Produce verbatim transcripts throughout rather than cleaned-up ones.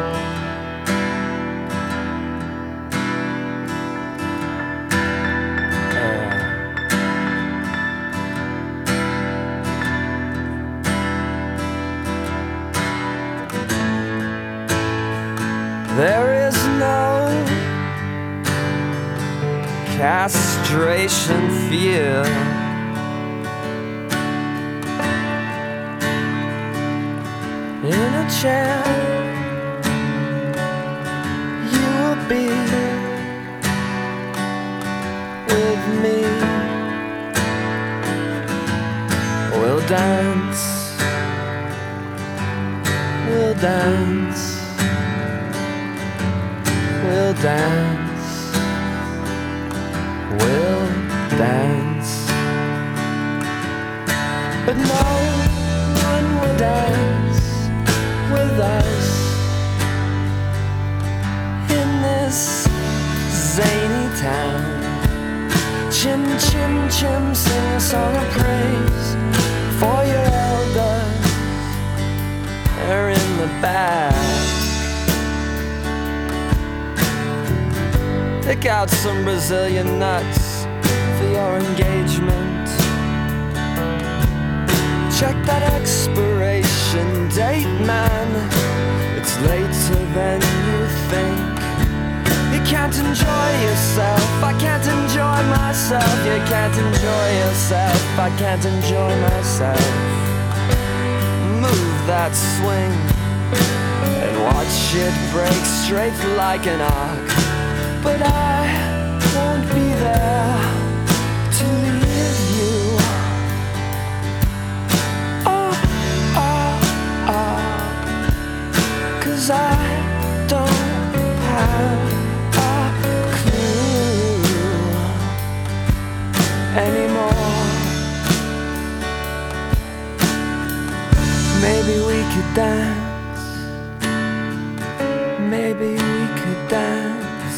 There is no castration fear. In a chair, you'll be with me. We'll dance, we'll dance. We'll dance, we'll dance, but no one will dance with us in this zany town. Chim, chim, chim, sing a song of praise for your elders. They're in the back. Pick out some Brazilian nuts for your engagement. Check that expiration date, man. It's later than you think. You can't enjoy yourself, I can't enjoy myself. You can't enjoy yourself, I can't enjoy myself. Move that swing and watch it break straight like an arc. But I won't be there to leave you. Oh, oh, oh. 'Cause I don't have a clue anymore. Maybe we could dance. Maybe we could dance.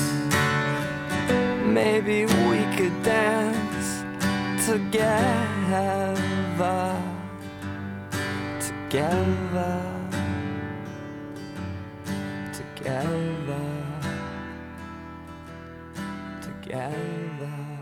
Maybe we could dance together, together, together, together.